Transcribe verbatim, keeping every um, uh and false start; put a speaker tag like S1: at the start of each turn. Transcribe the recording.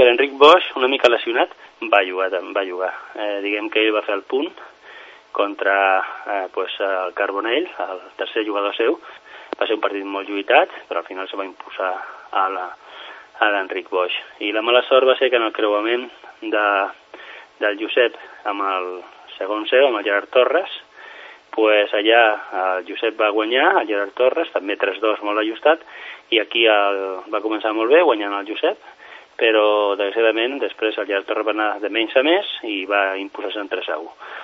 S1: l'Enric Boix, una mica lesionat, va jugar. Va jugar. Eh, diguem que ell va fer el punt contra eh, pues, el Carbonell, el tercer jugador seu. Va ser un partit molt lluitat, però al final se va imposar a la, a l'Enric Boix. I la mala sort va ser que en el creuament de, del Josep amb el segon seu, amb el Gerard Torres, pues allà el Josep va guanyar, el Gerard Torres, també tres dos molt ajustat, i aquí el, va començar molt bé, guanyant el Josep, però desgraciadament després el Gerard Torres va anar de menys a més i va imposar-se en tres a u.